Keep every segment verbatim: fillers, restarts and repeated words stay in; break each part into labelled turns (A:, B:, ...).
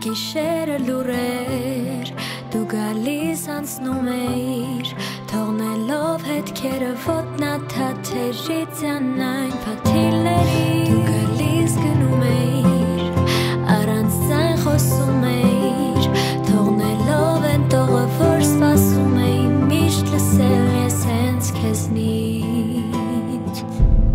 A: Գիշերը լուրեր դու գալիս անցնում էիր թողնելով հետքերը ոտնաթաթերից անայն փաթիլների դու գալիս գնում էիր առանց ձայն խոսում էիր թողնելով են տողը որ սպասում էի միշտ լսել ես հենց քեզնից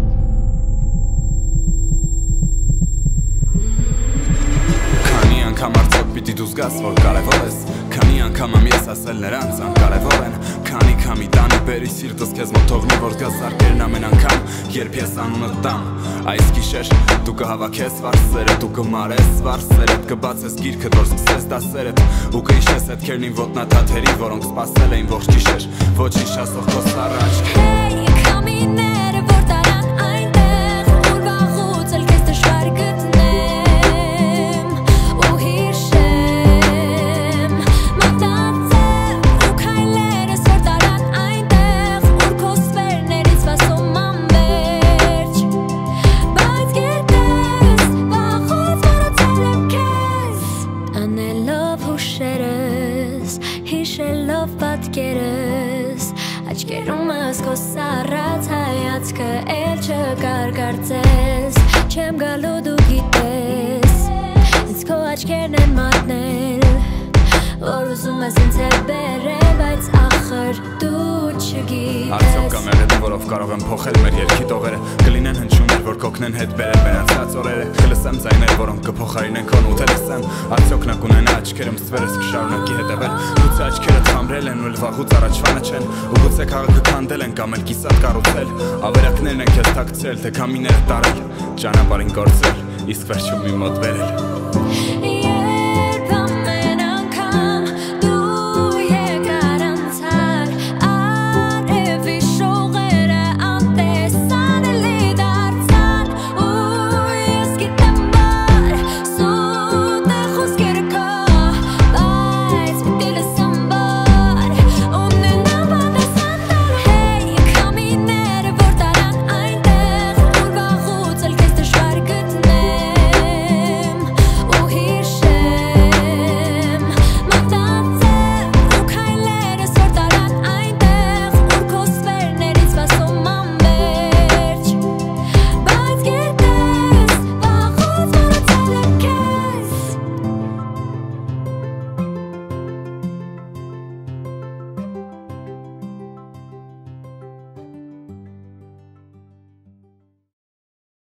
B: Քանի անգամ արդյոք պիտի դու զգաս որ կարևոր ես Քանի անգամ եմ ես ասել նրանց անկարևոր են Քանի քամի տանի բերի սիրտս քեզ մոտ թողնի որ զգաս արկերն ամեն անգամ Երբ ես անունդ տամ Այս գիշեր դու կհավաքես վարսերդ ու կմարես վարսերդ Կբացես գիրքդ որ սկսես դասերդ ու կհիշես հետքերն իմ ոտնաթաթերի որոնք սպասել էին ողջ գիշեր Ոչինչ չասող քո սառը աչքեր
A: Hey, քամիները որ տարան այնտեղ ուր վաղուց էլ քեզ դժվար գտնեմ ու հիշեմ մտածեմ ու քայլերս որ տարան այնտեղ ուր քո սվերներից վասում անվերջ բայց գիտես վաղուց մոռացել եմ քեզ անելով հուշերս հիշելով պատկերս Աչքերումս քո սառած հայացքը էլ չկար կարծես Չեմ գալու դու գիտես Ինձ քո աչքերն են մատնել Որ ուզում ես ինձ հետ բերել Բայց ախր դու չգիտես
B: Արդյոք կա մեղեդը որով կարող եմ փոխել մեր երկի տողերը Կլինեն հնչյուններ որ կօգնեն հետ բերել մեր անցած օրերը Կլսեմ ձայներ որոնք կփոխարինեն քո նոտերը սեմ Արդյոք նա կունենա աչքերում ստվերս կշարունակի հետևել Գուցե աչքերդ խամրել են ու էլ վաղուց առաջվանը չեն Ու գուցե քաղաքը քանդել են կամ էլ կիսատ կառուցել Ավերակներն են քեզ թաքցրել թե քամիները տարել Ճանապարհին կորցրել իսկ վերջում մի մոտ բերել